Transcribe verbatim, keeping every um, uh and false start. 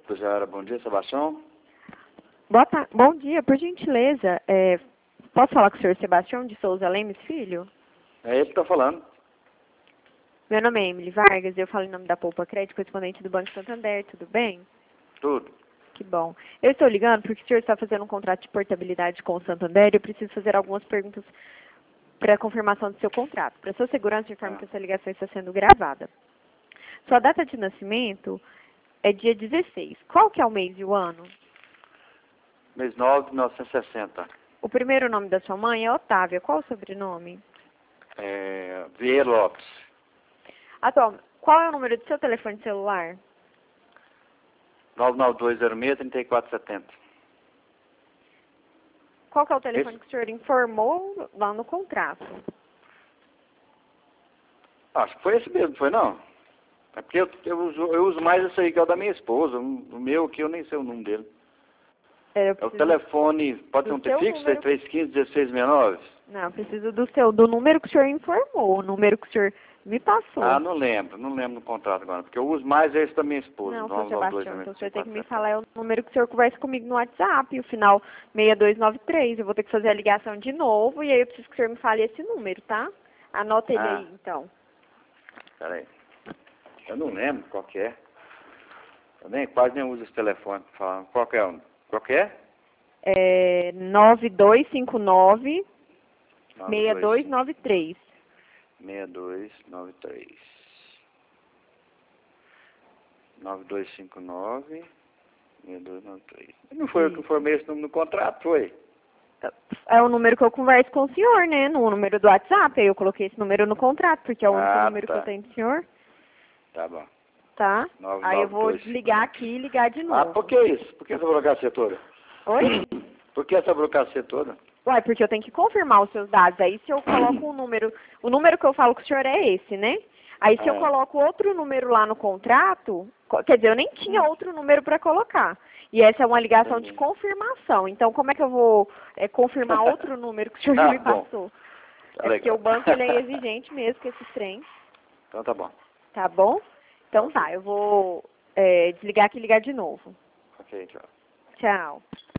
Cruzara, bom dia, Sebastião. Boa ta- Bom dia, por gentileza, é, posso falar com o senhor Sebastião de Souza Lemes Filho? É ele que está falando. Meu nome é Emily Vargas, eu falo em nome da Poupa Crédito, correspondente do Banco Santander, tudo bem? Tudo. Que bom. Eu estou ligando porque o senhor está fazendo um contrato de portabilidade com o Santander e eu preciso fazer algumas perguntas para a confirmação do seu contrato. Para sua segurança, informo Ah. que essa ligação está sendo gravada. Sua data de nascimento é dia dezesseis. Qual que é o mês e o ano? Mês nove de mil novecentos e sessenta. O primeiro nome da sua mãe é Otávia. Qual o sobrenome? É, Vieira Lopes. Atual, qual é o número do seu telefone celular? nove nove dois zero seis, três quatro sete zero. Qual que é o telefone Esse? que o senhor informou lá no contrato? Acho que foi esse mesmo, foi não? É porque eu, eu, uso, eu uso mais esse aí, que é o da minha esposa. O meu aqui eu nem sei o número dele. É, eu É o preciso telefone, pode ser do um seu T-Fixo, número. três três um cinco, um seis seis nove? Não, eu preciso do seu, do número que o senhor informou, o número que o senhor me passou. Ah, não lembro, não lembro no contrato agora, porque eu uso mais esse da minha esposa. Não, seu nove nove dois Sebastião, zero então o seis, senhor tem que me quatro sete falar é o número que o senhor conversa comigo no WhatsApp, o final seis dois nove três. Eu vou ter que fazer a ligação de novo e aí eu preciso que o senhor me fale esse número, tá? Anota ele Ah. aí, então. Peraí. Eu não lembro qual que é. Eu nem, quase nem uso esse telefone. Fala, qual que é? o- Qual que é? É nove dois cinco nove, nove seis dois dois cinco, nove três. seis dois nove três. nove dois cinco nove, seis dois nove três. Não foi eu que Isso. informei esse número no contrato, foi? É o número que eu converso com o senhor, né? No número do WhatsApp. Aí eu coloquei esse número no contrato, porque é o único Ah, número que eu tá. tenho do senhor, Tá bom. tá? nove Aí eu nove vou dois cinco desligar nove. aqui e ligar de Ah, novo. por que isso? Por que essa burocracia toda? Oi? Por que essa burocracia toda? Uai, porque eu tenho que confirmar os seus dados. Aí se eu coloco um número, o número que eu falo com o senhor é esse, né? Aí se eu Ah. coloco outro número lá no contrato, co- quer dizer, eu nem tinha Hum. outro número para colocar. E essa é uma ligação de Entendi. confirmação. Então como é que eu vou é, confirmar outro número que o senhor Tá me bom. passou? Tá É porque legal. o banco ele é exigente mesmo com esse trem, Então tá bom. tá bom? Então Ok. tá, eu vou é, desligar aqui e ligar de novo. Ok, tchau. Tchau.